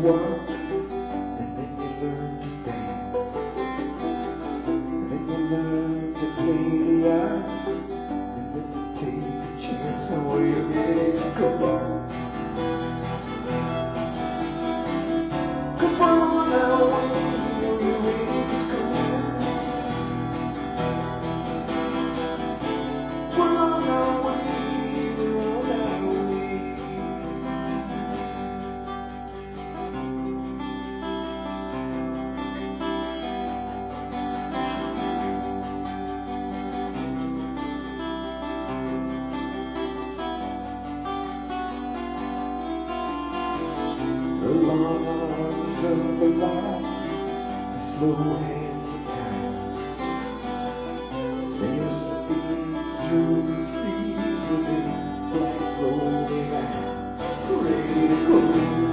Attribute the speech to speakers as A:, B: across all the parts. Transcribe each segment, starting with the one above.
A: walk, and then you learn to dance, and then you learn to play the odds, and then you take a chance on where you're ready to go. Come on now, when you're ready to go. We're on our way, we're on our way. The long arms of the law, the slow hands of time. They used to be through the streets of the black rolling eye, ready to go.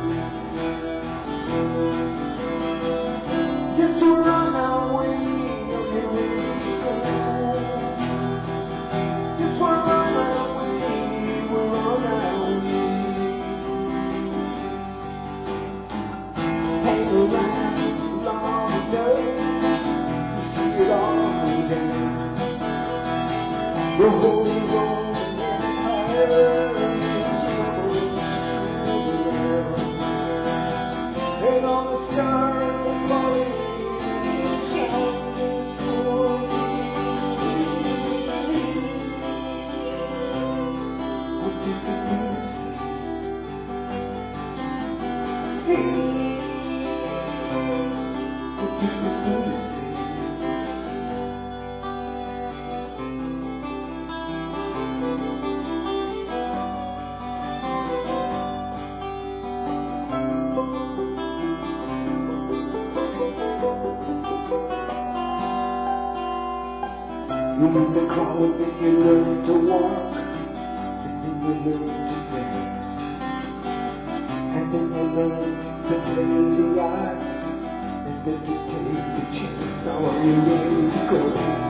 A: Just to run our way, and ready to go. Just to run our way, we're on our way. Hang around long enough to see it all go down. The Holy Roman Empire is troubled around. And all the stars are falling in showers for me. What did the news say? Hey. What did the Buddha say? You learn to crawl, and then you learn to walk, and then you learn to dance, and then you learn to play the odds, and then you take a chance. Now are you ready to go?